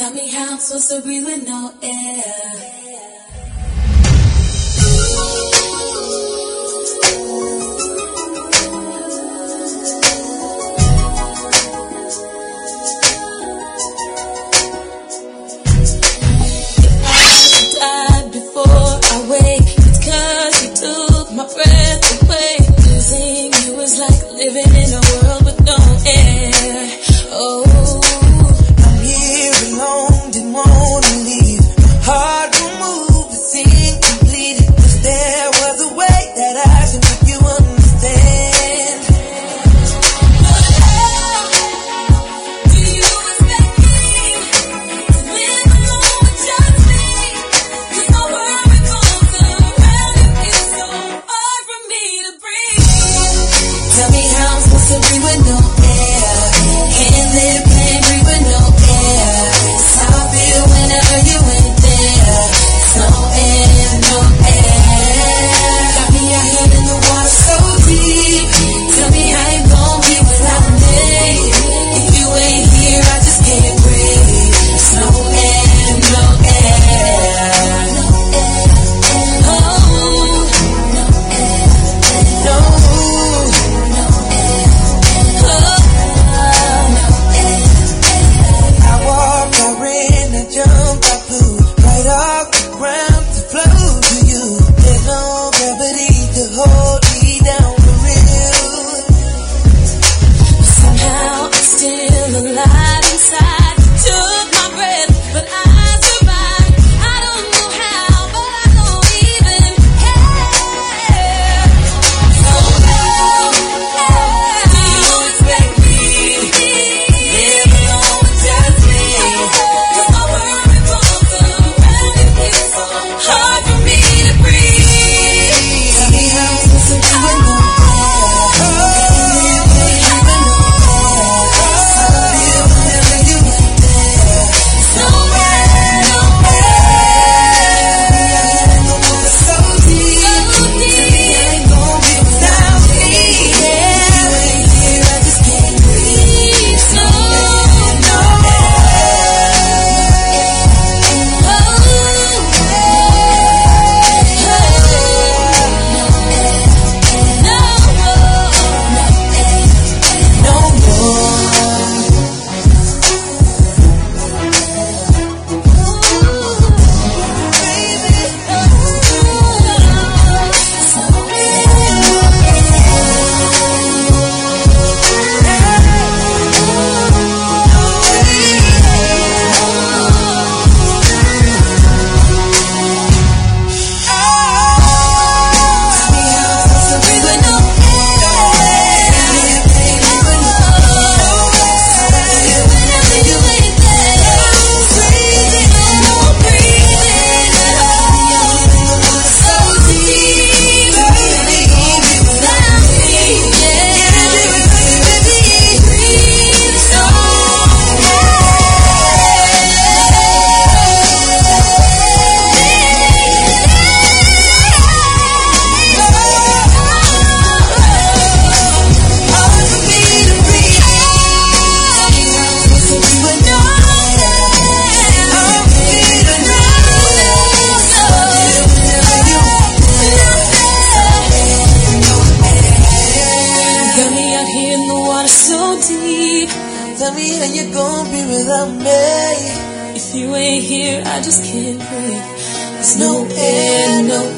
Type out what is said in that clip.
Tell me how I'm supposed to breathe with no air. Living in a world with no air. Oh, I'm here alone, didn't wanna leave. My heart will move, it's incomplete. If there was a way that I could make you understand. But how do you expect me to live alone with just me? 'Cause my world revolves around you. It's so hard for me to breathe. Tell me how I'm supposed to breathe with no air. Can't live, can't breathe with no air. It's how I feel whenever you ain't there. It's no air, no air. Got me out here in the water so deep. Tell me how you gon' be without me. If you ain't here, I just can't breathe. It's no air, no air. Oh, no air, no. Tell me how you gon' be without me. If you ain't here, I just can't breathe. There's no air, no